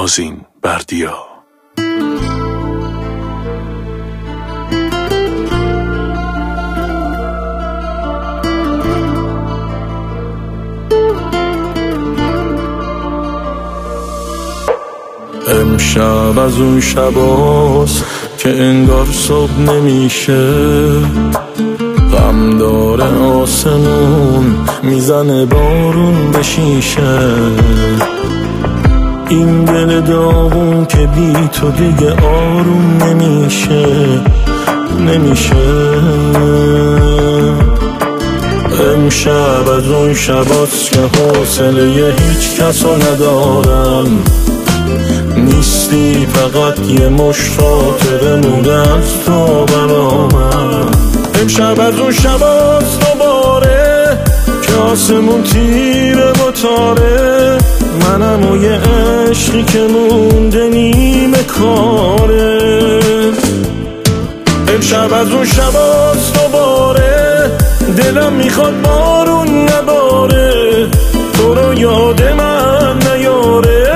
آذین بردیا. امشب از اون شباست که انگار صبح نمیشه، غم داره آسمون، میزنه بارون به شیشه. این دل داغون که بی تو دیگه آروم نمیشه. امشب از اون شباست که حوصله هیچ کسو ندارم، نیستی فقط یه مشت خاطره مونده از تو برامم. امشب از اون شباست دوباره که آسمون تیره و تاره، منم و یه عشقی که مونده نیمه کاره. امشب از اون شباست دوباره دلم میخواد بارون نباره، تو رو یاد من نیاره.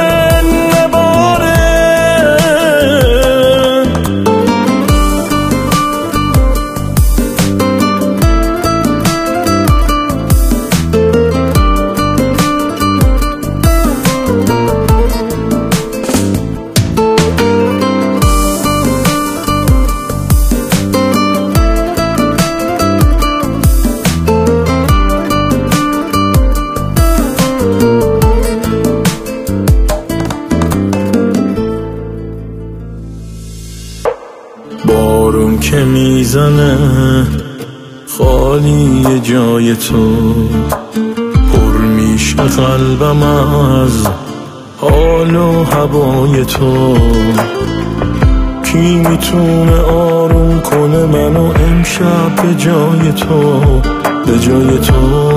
بارون که میزنه خالی جای تو، پر میشه قلبم از حال و هوای تو. کی میتونه آروم کنه منو امشب به جای تو.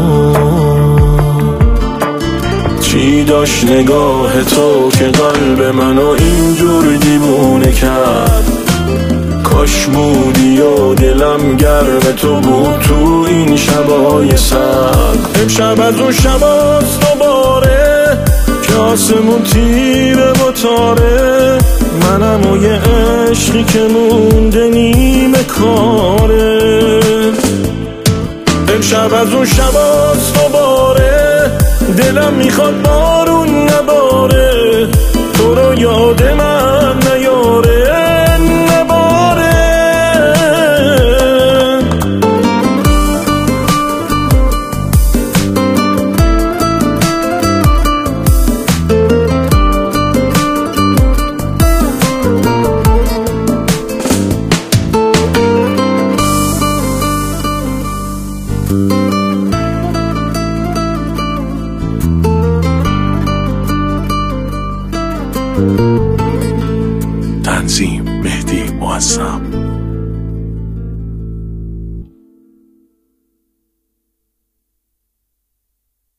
چی داشت نگاه تو که قلب منو اینجور دیوونه کرد؟ کاش بودی و دلم گرم تو بود تو این شبای سرد. امشب از اون شباست دوباره که آسمون تیره و تاره، منم و یه عشقی که مونده نیمه کاره. امشب از اون شباست دوباره دلم میخواد بارون نباره، تو رو یاد من نیاره. تنظیم مهدی معظم.